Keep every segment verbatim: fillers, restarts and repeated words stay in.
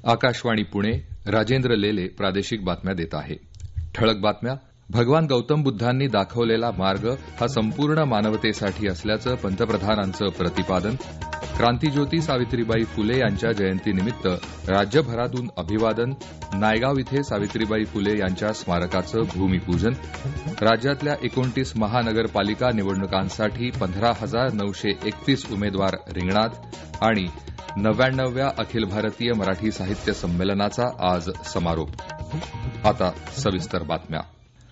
आकाशवाणी पुणे, राजेंद्र लेले प्रादेशिक बातम्या देत आहे. ठळक बातम्या. भगवान गौतम बुद्धांनी दाखवलेला मार्ग हा संपूर्ण मानवतेसाठी असल्याचं पंतप्रधानांचं प्रतिपादन. क्रांतीज्योती सावित्रीबाई फुले यांच्या जयंतीनिमित्त राज्यभरातून अभिवादन. नायगाव इथे सावित्रीबाई फुले यांच्या स्मारकाचं भूमिपूजन. राज्यातल्या एकोणतीस महानगरपालिका निवडणुकांसाठी पंधरा हजार नऊशे एकतीस उमेदवार रिंगणात आणि नव्याण्णव्या अखिल भारतीय मराठी साहित्य संमेलनाचा आज समारोप. आता सविस्तर बातम्या.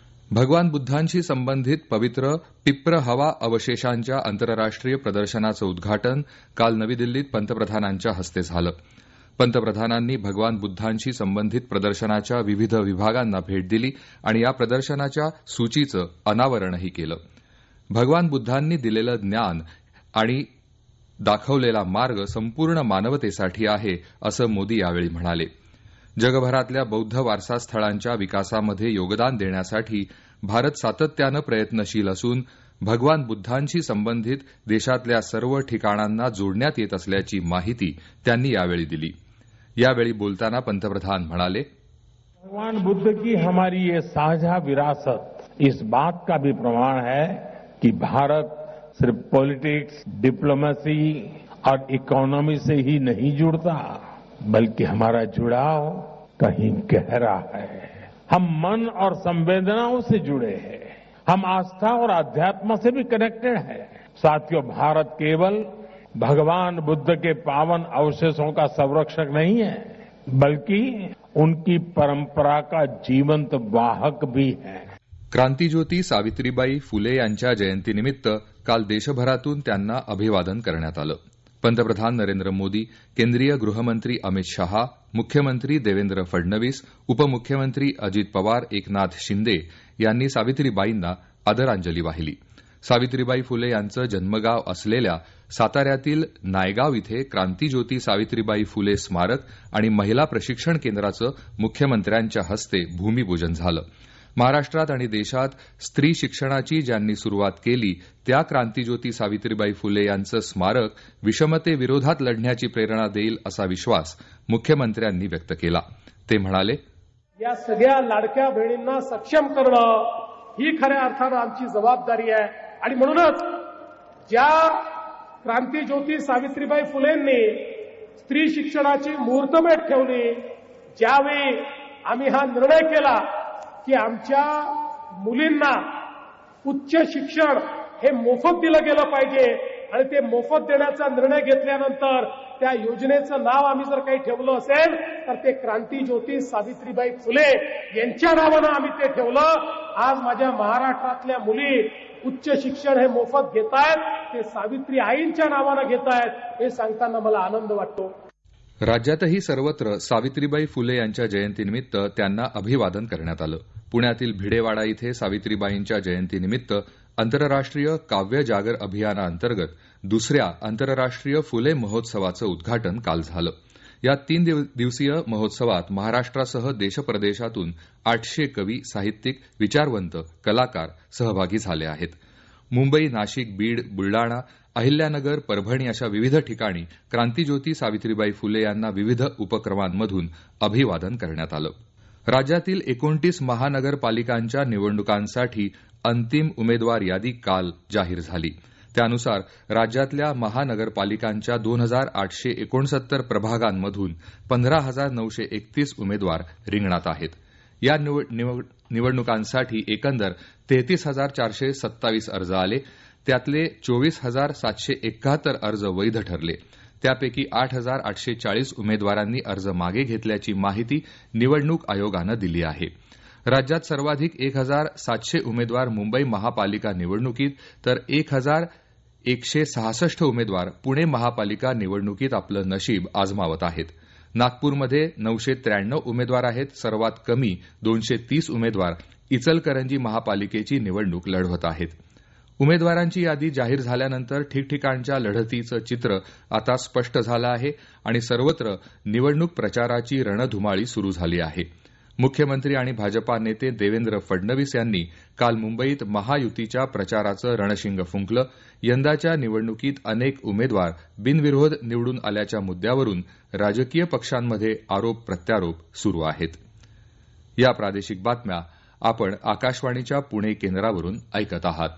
भगवान बुद्धांशी संबंधित पवित्र पिप्र हवा अवशेषांच्या आंतरराष्ट्रीय प्रदर्शनाचं उद्घाटन काल नवी दिल्लीत पंतप्रधानांच्या हस्ते झालं. पंतप्रधानांनी भगवान बुद्धांशी संबंधित प्रदर्शनाच्या विविध विभागांना भेट दिली आणि या प्रदर्शनाच्या सूचीचं अनावरणही केलं. भगवान बुद्धांनी दिलेलं ज्ञान आणि दाखवलेला मार्ग संपूर्ण मानवतेसाठी आहे असं मोदी यावेळी म्हणाले. जगभरातल्या बौद्ध वारसा स्थळांच्या विकासामध्ये योगदान देण्यासाठी भारत सातत्यानं प्रयत्नशील असून भगवान बुद्धांशी संबंधित देशातल्या सर्व ठिकाणांना जोडण्यात येत असल्याची माहिती त्यांनी यावेळी दिली. यावेळी बोलताना पंतप्रधान म्हणाले, भगवान बुद्ध की हमारी ये साझा विरासत इस बात का भी प्रमाण है कि भारत सिर्फ पॉलिटिक्स, डिप्लोमेसी और इकोनॉमी से ही नहीं जुड़ता, बल्कि हमारा जुड़ाव कहीं गहरा है. हम मन और संवेदनाओं से जुड़े हैं. हम आस्था और अध्यात्म से भी कनेक्टेड हैं. साथियों, भारत केवल भगवान बुद्ध के पावन अवशेषों का संरक्षक नहीं है, बल्कि उनकी परंपरा का जीवंत वाहक भी है. क्रांतीज्योती सावित्रीबाई फुले यांच्या जयंतीनिमित्त काल देशभरातून त्यांना अभिवादन करण्यात आलं. पंतप्रधान नरेंद्र मोदी, केंद्रीय गृहमंत्री अमित शहा, मुख्यमंत्री देवेंद्र फडणवीस, उपमुख्यमंत्री अजित पवार, एकनाथ शिंदे यांनी सावित्रीबाईंना आदरांजली वाहिली. सावित्रीबाई फुले यांचं जन्मगाव असलेल्या साताऱ्यातील नायगाव इथे क्रांतीज्योती सावित्रीबाई फुले स्मारक आणि महिला प्रशिक्षण केंद्राचं मुख्यमंत्र्यांच्या हस्ते भूमिपूजन झालं. महाराष्ट्रात आणि देशात स्त्री शिक्षणाची ज्यांनी सुरुवात केली त्या क्रांतीज्योती सावित्रीबाई फुले यांचं स्मारक विषमतेविरोधात लढण्याची प्रेरणा देईल असा विश्वास मुख्यमंत्र्यांनी व्यक्त केला. ते म्हणाले, या सगळ्या लाडक्या बहिणींना सक्षम करणं ही खऱ्या अर्थानं आमची जबाबदारी आहे. आणि म्हणूनच ज्या क्रांतीज्योती सावित्रीबाई फुलेंनी स्त्री शिक्षणाची मुहूर्तमेढ ठेवली, ज्यावेळी आम्ही हा निर्णय केला की आमच्या मुलींना उच्च शिक्षण हे मोफत दिलं गेलं पाहिजे आणि ते मोफत देण्याचा निर्णय घेतल्यानंतर त्या योजनेचं नाव आम्ही जर काही ठेवलं असेल तर ते क्रांतीज्योती सावित्रीबाई फुले यांच्या नावानं आम्ही ते ठेवलं. आज माझ्या महाराष्ट्रातल्या मुली उच्च शिक्षण हे मोफत घेतायत, ते सावित्री आईंच्या नावानं घेतायत हे सांगताना मला आनंद वाटतो. राज्यातही सर्वत्र सावित्रीबाई फुले यांच्या जयंतीनिमित्त त्यांना अभिवादन करण्यात आलं. पुण्यातील भिडेवाडा इथे सावित्रीबाईंच्या जयंतीनिमित्त आंतरराष्ट्रीय काव्य जागर अभियानाअंतर्गत दुसऱ्या आंतरराष्ट्रीय फुले महोत्सवाचं उद्घाटन काल झालं. या तीन दिवसीय महोत्सवात महाराष्ट्रासह देशप्रदेशातून आठशे कवी, साहित्यिक, विचारवंत, कलाकार सहभागी झाले आहेत. मुंबई, नाशिक, बीड, बुलडाणा, अहिल्यानगर, परभणी अशा विविध ठिकाणी क्रांतीज्योती सावित्रीबाई फुले यांना विविध उपक्रमांमधून अभिवादन करण्यात आलं. राज्यातील एकोणतीस महानगरपालिकांच्या निवडणुकांसाठी अंतिम उमेदवार यादी काल जाहीर झाली. त्यानुसार राज्यातल्या महानगरपालिकांच्या दोन हजार आठशे एकोणसत्तर प्रभागांमधून पंधरा हजार नऊशे एकतीस उमेदवार रिंगणात आहेत. या निवडणुकांसाठी एकंदर तेहतीस हजार चारशे सत्तावीस अर्ज आले. त्यातले चोवीस हजार सातशे एकाहत्तर अर्ज वैध ठरले. त्यापैकी आठ हजार आठशे चाळीस उमेदवारांनी अर्ज मागे घेतल्याची माहिती निवडणूक आयोगानं दिली आहे. राज्यात सर्वाधिक एक हजार सातशे उमेदवार मुंबई महापालिका निवडणुकीत तर एक हजार एकशे सहासष्ट उमेदवार पुणे महापालिका निवडणुकीत आपलं नशीब आजमावत आहेत. नागपूरमध्ये नऊशे त्र्याण्णव उमेदवार आहेत. सर्वात कमी दोनशे तीस उमेदवार इचलकरंजी महापालिकेची निवडणूक लढवत आहेत. उमेदवारांची यादी जाहीर झाल्यानंतर ठिकठिकाणच्या लढतीचं चित्र आता स्पष्ट झालं आहे आणि सर्वत्र निवडणूक प्रचाराची रणधुमाळी सुरू झाली आहे. मुख्यमंत्री आणि भाजपा नेते देवेंद्र फडणवीस यांनी काल मुंबईत महायुतीच्या प्रचाराचं रणशिंग फुंकलं. यंदाच्या निवडणुकीत अनेक उमेदवार बिनविरोध निवडून आल्याच्या मुद्द्यावरून राजकीय पक्षांमध्ये आरोप प्रत्यारोप सुरू आहेत. या प्रादेशिक बातम्या आपण आकाशवाणीच्या पुणे केंद्रावरून ऐकत आहात.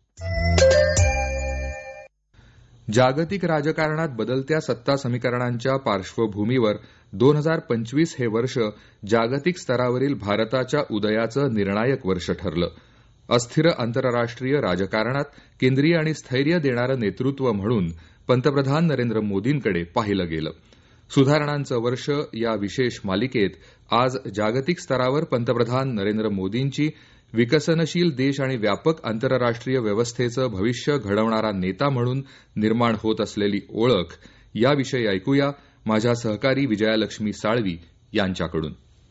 जागतिक राजकारणात बदलत्या सत्ता समीकरणांच्या पार्श्वभूमीवर दोन हजार पंचवीस हे वर्ष जागतिक स्तरावरील भारताच्या उदयाचं निर्णायक वर्ष ठरलं. अस्थिर आंतरराष्ट्रीय राजकारणात केंद्रीय आणि स्थैर्य देणारं नेतृत्व म्हणून पंतप्रधान नरेंद्र मोदींकडे पाहिलं गेलं. सुधारणांचं वर्ष या विशेष मालिकेत आज जागतिक स्तरावर पंतप्रधान नरेंद्र मोदींची विकसनशील देश आणि व्यापक आंतरराष्ट्रीय व्यवस्थेचं भविष्य घडवणारा नेता म्हणून निर्माण होत असलेली ओळख याविषयी ऐकूया माझ्या सहकारी विजयालक्ष्मी साळवी यांच्याकडून.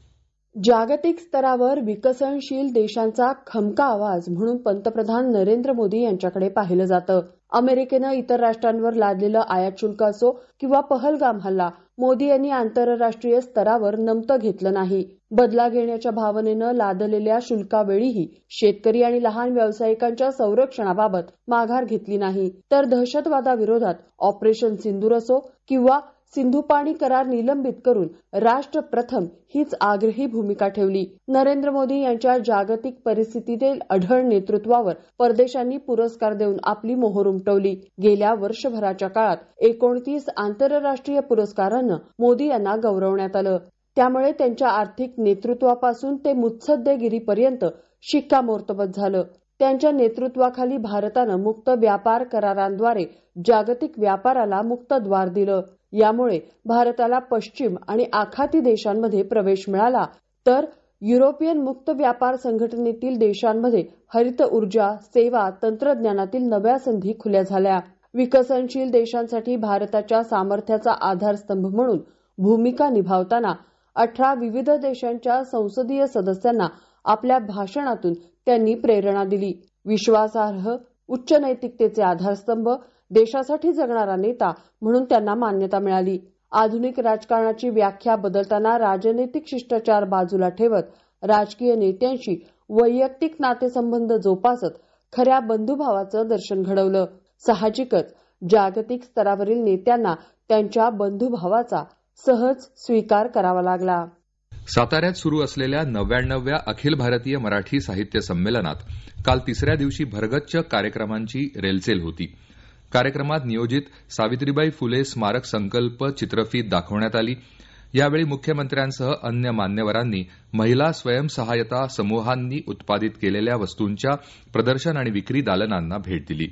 जागतिक स्तरावर विकसनशील देशांचा खमका आवाज म्हणून पंतप्रधान नरेंद्र मोदी यांच्याकडे पाहिलं जातं. अमेरिकेनं इतर राष्ट्रांवर लादलेलं आयात शुल्क असो किंवा पहलगाम हल्ला, मोदी यांनी आंतरराष्ट्रीय स्तरावर नमतं घेतलं नाही. बदला घेण्याच्या भावनेनं लादलेल्या शुल्कावेळीही शेतकरी आणि लहान व्यावसायिकांच्या संरक्षणाबाबत माघार घेतली नाही. तर दहशतवादाविरोधात ऑपरेशन सिंदूर असो किंवा सिंधू पाणी करार निलंबित करून राष्ट्र प्रथम हीच आग्रही भूमिका ठेवली. नरेंद्र मोदी यांच्या जागतिक परिस्थितीतील अढळ नेतृत्वावर परदेशांनी पुरस्कार देऊन आपली मोहोर उमटवली. गेल्या वर्षभराच्या काळात एकोणतीस आंतरराष्ट्रीय पुरस्कारांनं मोदी यांना गौरवण्यात आलं. त्यामुळे त्यांच्या आर्थिक नेतृत्वापासून ते मुत्सद्देगिरीपर्यंत शिक्कामोर्तब झालं. त्यांच्या नेतृत्वाखाली भारतानं मुक्त व्यापार करारांद्वारे जागतिक व्यापाराला मुक्त द्वार दिलं. यामुळे भारताला पश्चिम आणि आखाती देशांमध्ये प्रवेश मिळाला, तर युरोपियन मुक्त व्यापार संघटनेतील देशांमध्ये हरित ऊर्जा, सेवा, तंत्रज्ञानातील नव्या संधी खुल्या झाल्या. विकसनशील देशांसाठी भारताच्या सामर्थ्याचा आधारस्तंभ म्हणून भूमिका निभावताना अठरा विविध देशांच्या संसदीय सदस्यांना आपल्या भाषणातून त्यांनी प्रेरणा दिली. विश्वासार्ह, उच्च नैतिकतेचे आधारस्तंभ, देशासाठी जगणारा नेता म्हणून त्यांना मान्यता मिळाली. आधुनिक राजकारणाची व्याख्या बदलताना राजनैतिक शिष्टाचार बाजूला ठेवत राजकीय नेत्यांशी वैयक्तिक नातेसंबंध जोपासत खऱ्या बंधुभावाचं दर्शन घडवलं. साहजिकच जागतिक स्तरावरील नेत्यांना त्यांच्या बंधुभावाचा सहज स्वीकार करावा लागला. साताऱ्यात सुरू असलेल्या नव्याण्णव्या अखिल भारतीय मराठी साहित्य संमेलनात काल तिसऱ्या दिवशी भरगच्च कार्यक्रमांची रेलचेल होती. कार्यक्रमात नियोजित सावित्रीबाई फुले स्मारक संकल्प चित्रफीत दाखवण्यात आली. यावेळी मुख्यमंत्र्यांसह अन्य मान्यवरांनी महिला स्वयंसहायता समूहांनी उत्पादित केलेल्या वस्तूंच्या प्रदर्शन आणि विक्री दालनांना भेट दिली.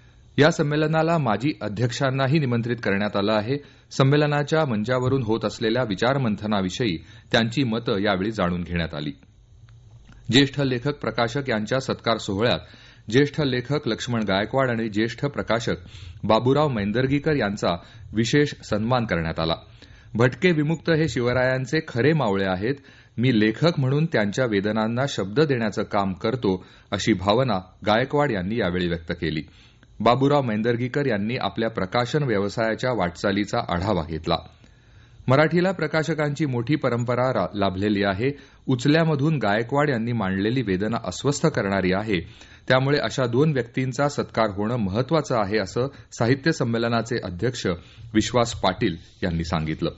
या संमेलनाला माजी अध्यक्षांनाही निमंत्रित करण्यात आलं आहे. संमेलनाच्या मंचावरून होत असलेल्या विचारमंथनाविषयी त्यांची मतं यावेळी जाणून घेण्यात आली. ज्येष्ठ लेखक प्रकाशक यांच्या सत्कार सोहळ्यात ज्येष्ठ लेखक लक्ष्मण गायकवाड आणि ज्येष्ठ प्रकाशक बाबूराव मैंदर्गीकर यांचा विशेष सन्मान करण्यात आला. भटके विमुक्त हे शिवरायांचे खरे मावळे आहेत. मी लेखक म्हणून त्यांच्या वेदनांना शब्द देण्याचं काम करतो, अशी भावना गायकवाड यांनी यावेळी व्यक्त केली. बाबूराव मैंदर्गीकर यांनी आपल्या प्रकाशन व्यवसायाच्या वाटचालीचा आढावा घेतला. मराठीला प्रकाशकांची मोठी परंपरा लाभलेली आहे. उचल्यामधून गायकवाड यांनी मांडलेली वेदना अस्वस्थ करणारी आहे. त्यामुळे अशा दोन व्यक्तींचा सत्कार होणं महत्वाचं आहे, असं साहित्य संमेलनाचे अध्यक्ष विश्वास पाटील यांनी सांगितलं.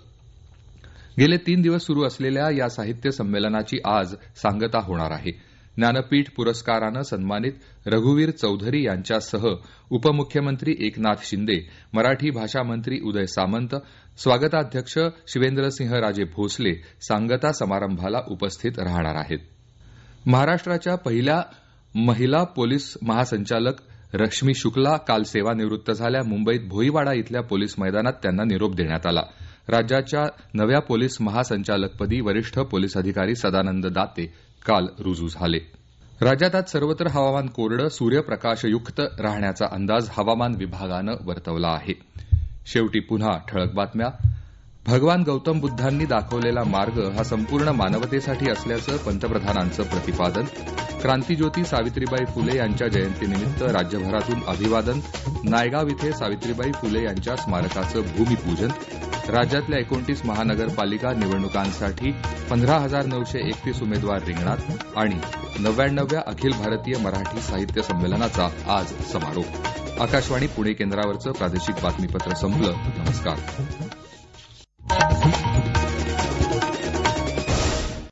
गेले तीन दिवस सुरू असलेल्या या साहित्य संमेलनाची आज सांगता होणार आहे. ज्ञानपीठ पुरस्कारानं सन्मानित रघुवीर चौधरी यांच्यासह उपमुख्यमंत्री एकनाथ शिंदे, मराठी भाषा मंत्री उदय सामंत, स्वागताध्यक्ष शिवेंद्रसिंहराजे भोसले सांगता समारंभाला उपस्थित राहणार आहेत. महाराष्ट्राच्या पहिल्या महिला पोलीस महासंचालक रश्मी शुक्ला काल सेवानिवृत्त झाल्या. मुंबईत भोईवाडा इथल्या पोलीस मैदानात त्यांना निरोप देण्यात आला. राज्याच्या नव्या पोलीस महासंचालकपदी वरिष्ठ पोलीस अधिकारी सदानंद दाते काल रुजू झाले. राज्यात आज सर्वत्र हवामान कोरडं, सूर्यप्रकाशयुक्त राहण्याचा अंदाज हवामान विभागानं वर्तवला आहे. शेवटी पुन्हा ठळक बातम्या. भगवान गौतम बुद्धांनी दाखवलेला मार्ग हा संपूर्ण मानवतेसाठी असल्याचं पंतप्रधानांचं प्रतिपादन. क्रांतीज्योती सावित्रीबाई फुले यांच्या जयंतीनिमित्त राज्यभरातून अभिवादन. नायगाव इथे सावित्रीबाई फुले यांच्या स्मारकाचं भूमिपूजन. राज्यातल्या एकोणतीस महानगरपालिका निवडणुकांसाठी पंधरा हजार नऊशे एकतीस उमेदवार रिंगणात आणि नव्याण्णव्या अखिल भारतीय मराठी साहित्य संमेलनाचा आज समारोप. आकाशवाणी पुणे केंद्रावरचं प्रादेशिक बातमीपत्र संपलं. नमस्कार.